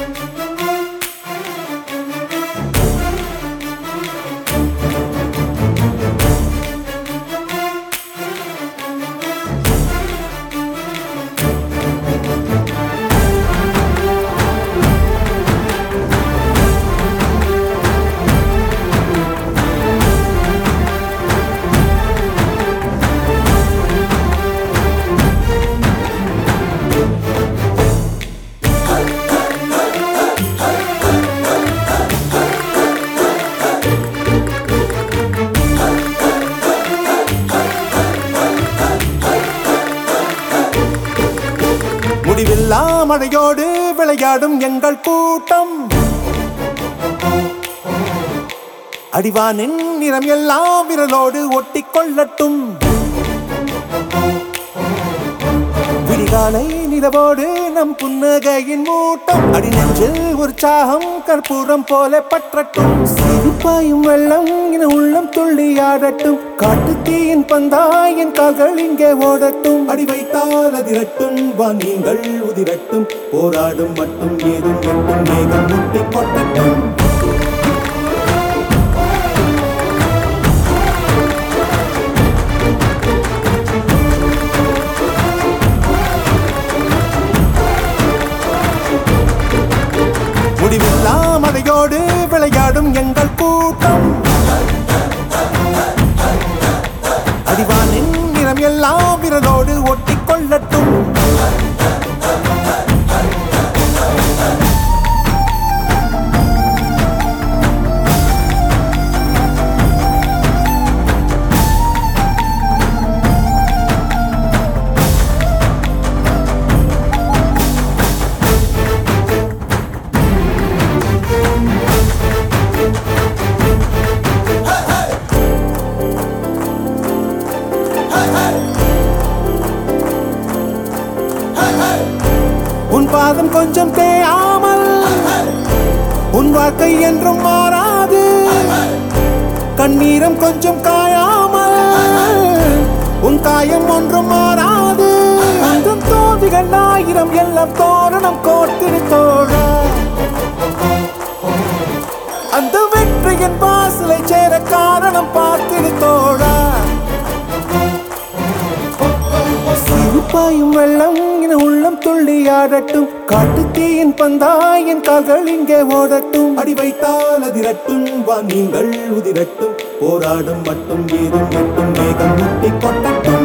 முடிவில்லா மழையோடு விளையாடும் எங்கள் கூட்டம், அடிவானின் நிறம் எல்லாம் விரலோடு ஒட்டிக்கொள்ளட்டும். விடிகாலை நிலவோடு நம் புன்னகையின் மூட்டம், அடி நெஞ்சில் உற்சாகம் கற்பூரம் போல பற்றட்டும். சிரிப்பாயும் வெள்ளம் என உள்ளம் துள்ளியாடட்டும், காட்டு தீயின் பந்தாயின் கால்கள் இங்கே ஓடட்டும். அடி வைத்தால் அதிரட்டும், வாங்கிங்கள் உதிரட்டும், போராடும் மட்டும் ஏதும் எட்டும், மேகம் முட்டி கொட்டட்டும். முடிவில்லா மழையோடு விளையாடும் எங்கள் கூட்டம், அடிவானின் நிறம் எல்லாம் விரலோடு ஒட்டிக்கொள்ளட்டும். உன் பாதம் கொஞ்சம் தேயாமல் உன் வாழ்க்கை என்றும் மாறாது, கண்ணீரம் கொஞ்சம் காயாமல் உன் காயம் ஒன்றும் மாறாது. அந்த தோதிகள் ஆயிரம் எல்லாம் தோரணம் கோர்த்திரு தோழா, அந்த வெற்றியின் வாசலை சேர காரணம் பார்த்திரு தோழா. சிரிப்பாயும் வெள்ளம் என உள்ளம் துள்ளியாடட்டும், காட்டு தீயின் பந்தாயின் கால்கள் இங்கே ஓடட்டும். அடி வைத்தால் அதிரட்டும், வாங்கிங்கள் உதிரட்டும், போராடும் மட்டும் ஏதும் எட்டும், மேகம் முட்டி கொட்டட்டும்.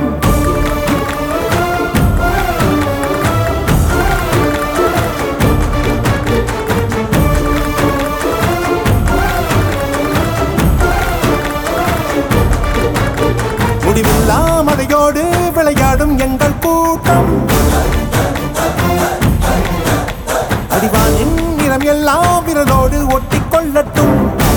முடிவில்லா மழையோடு விளையாடும் எங்கள் கூட்டம், அடிவானின் நிறம் எல்லாம் விரலோடு ஒட்டிக்கொள்ளட்டும்.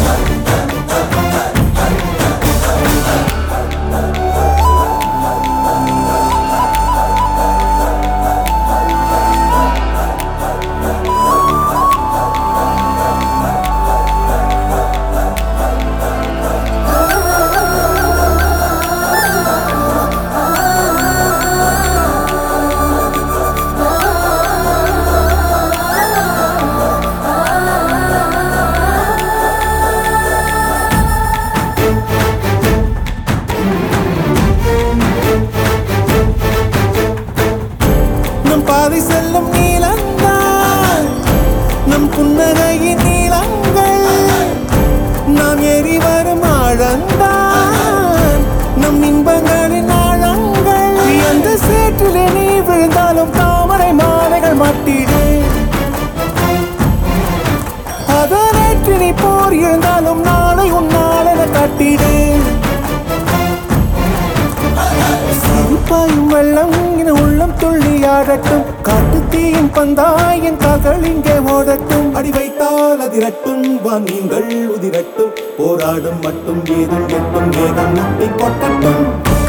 பாதை செல்லும் நீளங்கள் நம் புன்னகையின் நீளங்கள், நாம் ஏறி வரும் ஆழந்தான் நம் இன்பங்களின் ஆழங்கள். அந்த சேற்றிலே நீ விழுந்தாலும் தாமரை மாலைகள் மாட்டிடு, அதனேற்று நீ போர் எழுந்தாலும் நாளை உன்னால் என காட்டிடு. சிரிப்பாயும் வெள்ளம் என உள்ளம் துள்ளியாடட்டும், காட்டு தீயின் பந்தாயின் கால்கள் இங்கே ஓடட்டும். அடி வைத்தால் அதிரட்டும், வாங்கிங்கள் உதிரட்டும், போராடும் மட்டும் ஏதும் எட்டும், மேகம் முட்டி கொட்டட்டும்.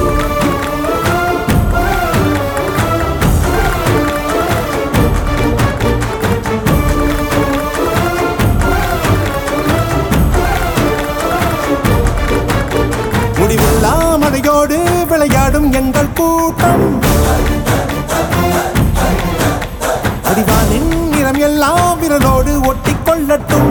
முடிவில்லா மழையோடு விளையாடும் எங்கள் கூட்டம், அடிவானின் நிறம் எல்லாம் விரலோடு ஒட்டி கொள்ளட்டும்.